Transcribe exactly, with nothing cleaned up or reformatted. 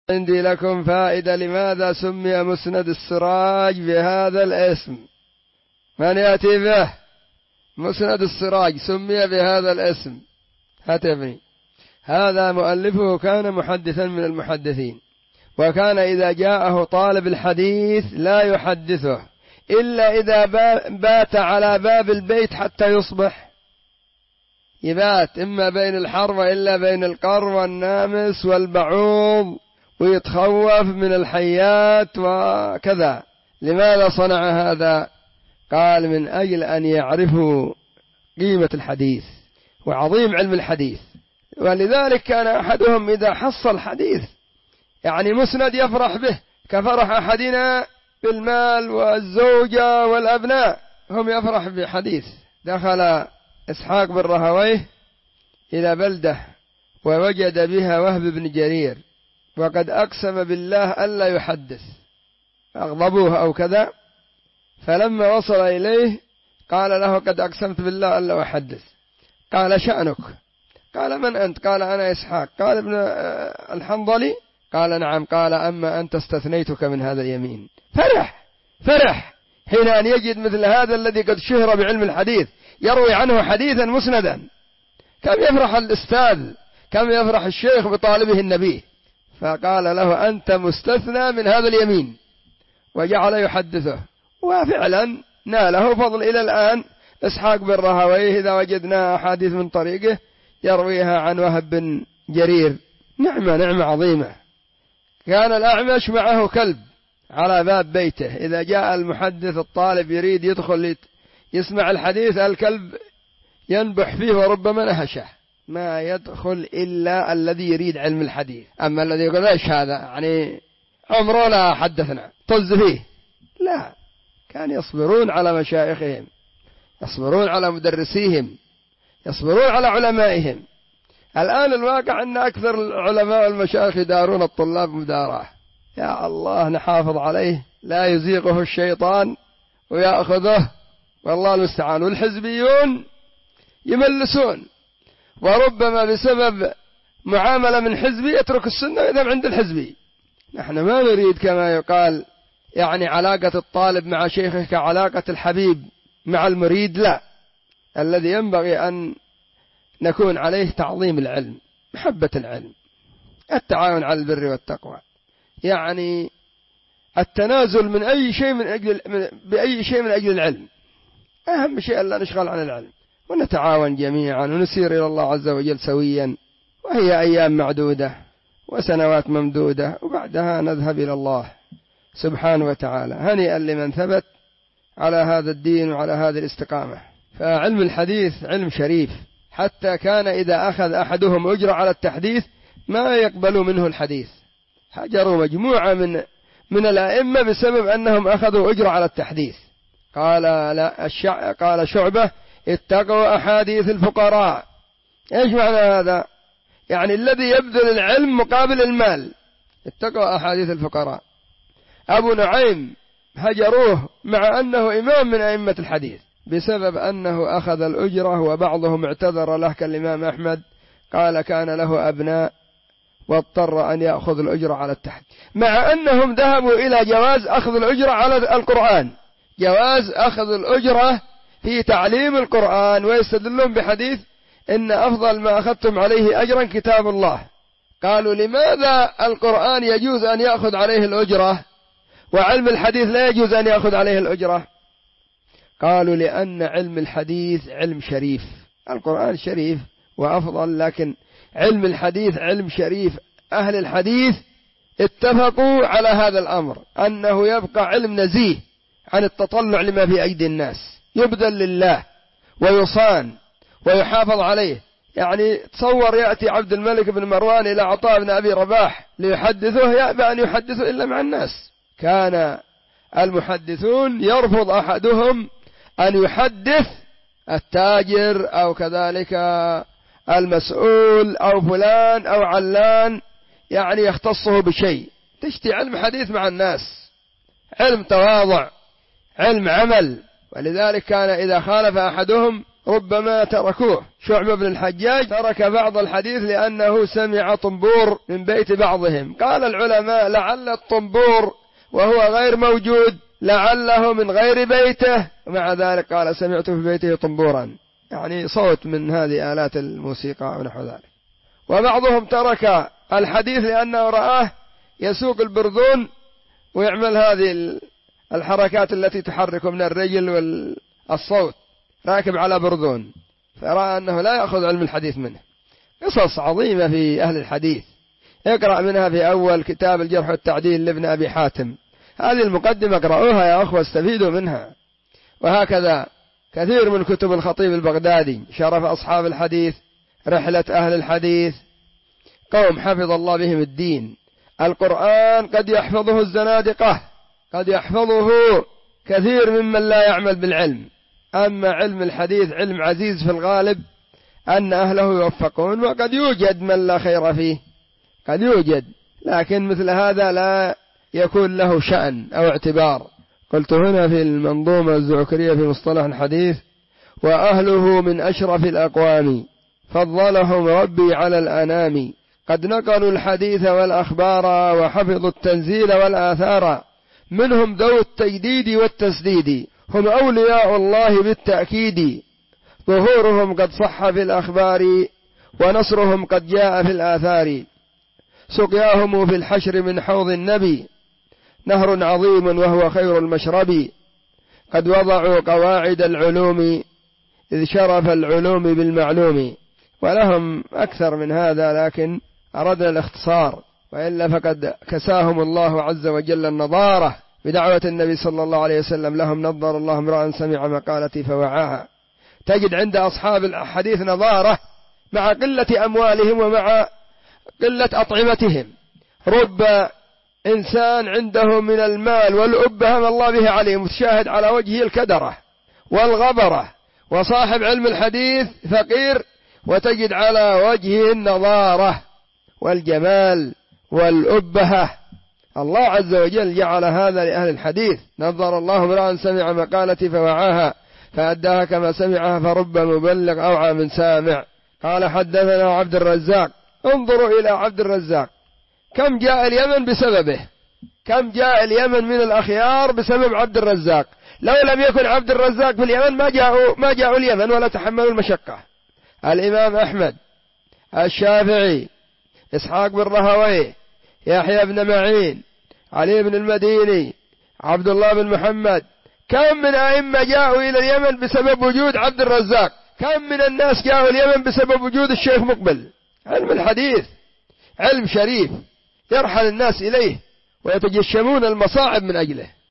عندي لكم فائدة. لماذا سمي مسند السراج بهذا الاسم؟ من يأتي به؟ مسند السراج سمي بهذا الاسم. هاتفني. هذا مؤلفه كان محدثا من المحدثين، وكان إذا جاءه طالب الحديث لا يحدثه إلا إذا بات على باب البيت حتى يصبح، يبات إما بين الحر وإلا بين القر والنامس والبعوض، ويتخوف من الحيات وكذا. لماذا صنع هذا؟ قال من أجل أن يعرفوا قيمة الحديث وعظيم علم الحديث. ولذلك كان أحدهم إذا حصل حديث يعني مسند يفرح به كفرح أحدنا بالمال والزوجة والأبناء، هم يفرح بحديث. دخل إسحاق بن راهويه إلى بلدة ووجد بها وهب بن جرير، وقد أقسم بالله ألا يحدث، أغضبوه أو كذا. فلما وصل إليه قال له قد أقسمت بالله ألا أحدث. قال شأنك؟ قال من أنت؟ قال أنا إسحاق. قال ابن الحنظلي؟ قال نعم. قال أما أنت استثنيتك من هذا اليمين. فرح فرح حين أن يجد مثل هذا الذي قد شهر بعلم الحديث يروي عنه حديثا مسندا. كم يفرح الأستاذ، كم يفرح الشيخ بطالبه النبي. فقال له أنت مستثنى من هذا اليمين، وجعل يحدثه، وفعلا ناله فضل. إلى الآن إسحاق بن راهويه إذا وجدنا أحاديث من طريقه يرويها عن وهب بن جرير. نعمة نعمة عظيمة. كان الأعمش معه كلب على باب بيته، إذا جاء المحدث الطالب يريد يدخل يسمع الحديث الكلب ينبح فيه وربما نهشه، ما يدخل إلا الذي يريد علم الحديث. أما الذي يقول إيش هذا يعني عمره لا حدثنا طز فيه، لا، كان يصبرون على مشايخهم، يصبرون على مدرسيهم، يصبرون على علمائهم. الآن الواقع أن أكثر العلماء والمشايخ يدارون الطلاب مداراة. يا الله نحافظ عليه لا يزيغه الشيطان ويأخذه، والله المستعان. والحزبيون يملسون، وربما بسبب معاملة من حزبي يترك السنة ويذهب عند الحزبي. نحن ما نريد كما يقال يعني علاقة الطالب مع شيخه كعلاقة الحبيب مع المريد، لا، الذي ينبغي أن نكون عليه تعظيم العلم، محبة العلم، التعاون على البر والتقوى، يعني التنازل من أي شيء من أجل من بأي شيء من أجل العلم. أهم شيء ألا نشغل عن العلم، ونتعاون جميعا ونسير إلى الله عز وجل سويا. وهي أيام معدودة وسنوات ممدودة، وبعدها نذهب إلى الله سبحانه وتعالى. هنيئا لمن ثبت على هذا الدين وعلى هذه الاستقامة. فعلم الحديث علم شريف، حتى كان إذا أخذ أحدهم أجرة على التحديث ما يقبلوا منه الحديث. هجروا مجموعة من من الأئمة بسبب أنهم أخذوا أجرة على التحديث. قال لا الشع... قال شعبة اتقوا أحاديث الفقراء. إيش معنى هذا؟ يعني الذي يبذل العلم مقابل المال. اتقوا أحاديث الفقراء. أبو نعيم هجروه مع أنه إمام من أئمة الحديث بسبب أنه أخذ الأجرة، وبعضهم اعتذر له كالإمام أحمد، قال كان له أبناء واضطر أن يأخذ الأجرة على التحديث، مع أنهم ذهبوا إلى جواز أخذ الأجرة على القرآن، جواز أخذ الأجرة في تعليم القرآن، ويستدلون بحديث إن أفضل ما أخذتم عليه أجرا كتاب الله. قالوا لماذا القرآن يجوز أن يأخذ عليه الأجرة وعلم الحديث لا يجوز أن يأخذ عليه الأجرة؟ قالوا لأن علم الحديث علم شريف، القرآن شريف وأفضل، لكن علم الحديث علم شريف. أهل الحديث اتفقوا على هذا الأمر، أنه يبقى علم نزيه عن التطلع لما في أيدي الناس، يبذل لله ويصان ويحافظ عليه. يعني تصور يأتي عبد الملك بن مروان إلى عطاء بن أبي رباح ليحدثه، يأبى أن يحدثه إلا مع الناس. كان المحدثون يرفض أحدهم أن يحدث التاجر أو كذلك المسؤول أو فلان أو علان، يعني يختصه بشيء. تشتي علم حديث مع الناس، علم تواضع، علم عمل. ولذلك كان إذا خالف أحدهم ربما تركوه. شعبة بن الحجاج ترك بعض الحديث لأنه سمع طنبور من بيت بعضهم. قال العلماء لعل الطنبور وهو غير موجود لعله من غير بيته، ومع ذلك قال سمعت في بيته طنبورا، يعني صوت من هذه آلات الموسيقى ونحو ذلك. وبعضهم ترك الحديث لأنه رآه يسوق البرذون ويعمل هذه الحركات التي تحرك من الرجل والصوت، راكب على برذون، فرأى أنه لا يأخذ علم الحديث منه. قصص عظيمة في أهل الحديث، اقرأ منها في أول كتاب الجرح والتعديل لابن أبي حاتم. هذه المقدمة اقرأوها يا أخوة، استفيدوا منها. وهكذا كثير من كتب الخطيب البغدادي، شرف أصحاب الحديث، رحلة أهل الحديث، قوم حفظ الله بهم الدين. القرآن قد يحفظه الزنادقة، قد يحفظه كثير ممن لا يعمل بالعلم، أما علم الحديث علم عزيز في الغالب أن أهله يوفقون، وقد يوجد من لا خير فيه، قد يوجد، لكن مثل هذا لا يكون له شأن أو اعتبار. قلت هنا في المنظومة الزعكرية في مصطلح الحديث: وأهله من أشرف الأقوام فضلهم ربي على الأنام، قد نقلوا الحديث والأخبار وحفظوا التنزيل والآثار، منهم ذو التجديد والتسديد هم أولياء الله بالتأكيد، ظهورهم قد صح في الأخبار ونصرهم قد جاء في الآثار، سقياهم في الحشر من حوض النبي نهر عظيم وهو خير المشرب، قد وضعوا قواعد العلوم إذ شرف العلوم بالمعلوم. ولهم أكثر من هذا لكن أردنا الاختصار، وإلا فقد كساهم الله عز وجل النظارة بدعوة النبي صلى الله عليه وسلم لهم: نظر الله امرأ سمع مقالتي فوعاها. تجد عند أصحاب الحديث نظارة مع قلة أموالهم ومع قلة أطعمتهم. رب إنسان عنده من المال والأبة ما الله به عليه، متشاهد على وجهه الكدرة والغبرة، وصاحب علم الحديث فقير وتجد على وجهه النظارة والجمال والأبهة. الله عز وجل جعل هذا لأهل الحديث: نظر الله امرأ سمع مقالتي فوعاها فأداها كما سمعها فرب مبلغ أوعى من سامع. قال حدثنا عبد الرزاق. انظروا إلى عبد الرزاق، كم جاء اليمن بسببه، كم جاء اليمن من الأخيار بسبب عبد الرزاق. لو لم يكن عبد الرزاق في اليمن ما جاءوا ما جاءوا اليمن ولا تحملوا المشقة. الإمام أحمد، الشافعي، إسحاق بن راهويه، يحيى بن معين، علي بن المديني، عبد الله بن محمد، كم من أئمة جاءوا إلى اليمن بسبب وجود عبد الرزاق. كم من الناس جاءوا اليمن بسبب وجود الشيخ مقبل. علم الحديث علم شريف يرحل الناس إليه ويتجشمون المصاعب من أجله.